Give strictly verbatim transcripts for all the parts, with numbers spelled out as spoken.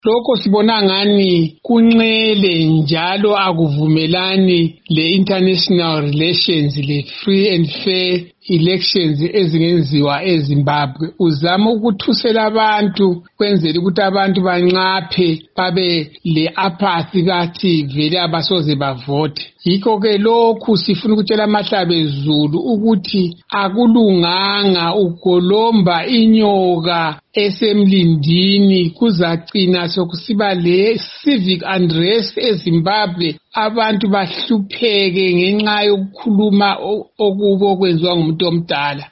lokho sibona ngani kunxele njalo akuvumelani le-international relations le-free and fair elections ezingenziwa eZimbabwe. Uzama ukuthusela abantu kwenzela ukuthi abantu banqaphe babe le-apathy bathi vele abasoze bavote. Yikho ke lokhu sifuna ukutshela amahlabezulu ukuthi akulunganga ugolomba inyoka esemlindini, kuzagcina sokusiba le civic unrest eZimbabwe, abantu bahlupheke ngenxa yokukhuluma okubo okwenziwa ngumuntu omdala.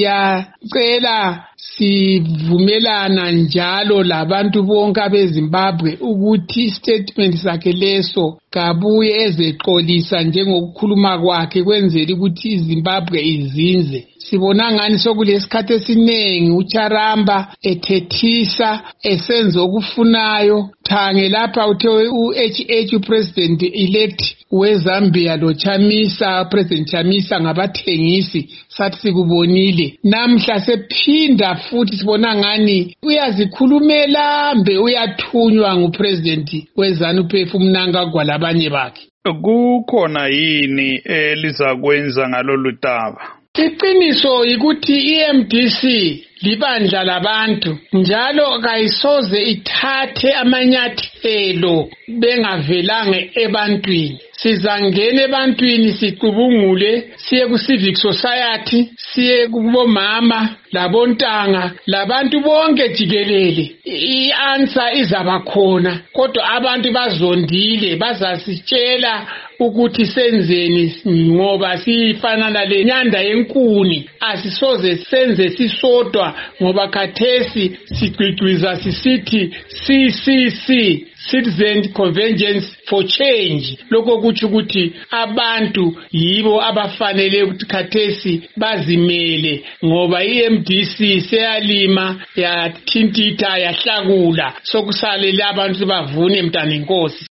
Siyacela sivumelana njalo labantu bonke abeZimbabwe ukuthi istatement sakhe leso kabuye ezeqolisa njengokukhuluma kwakhe kwenzela ukuthi iZimbabwe izinze. Sibona ngani sokulesikhathi esinengi uCharamba ethethisa esenza okufunayo. Thange lapha uthe u-H H president elect weZambia lo Chamisa, President Chamisa ngabathengisi, sathi sikubonile. Namhla sephinda futhi sibona ngani uyazikhulumela mbe uyathunywa ngupresident weZANU-P F uMnangagwa labanye bakhe. Kukhona yini elizakwenza ngalolu daba? Iqiniso ukuthi i-M D C libandla labantu njalo kayisoze ithathe amanyathelo bengavelanga ebantwini. Sizangena ebantwini sicubungule, siye ku civic society, siye kubomama labontanga labantu bonke jikelele. I-answer izaba khona, kodwa abantu bazondile bazasitshela ukuthi senzeni ngoba sifana nale nyanda yenkuni. Asisoze senze sisodwa ngoba khathesi sigcigciza sisithi C C C, Citizen Convergence for Change. Lokho kuthi ukuthi abantu yibo abafanele ukuthi khathesi bazimele ngoba i-M D C seyalima yathintitha yahlakula, sokusalela abantu bavune mntana inkosi.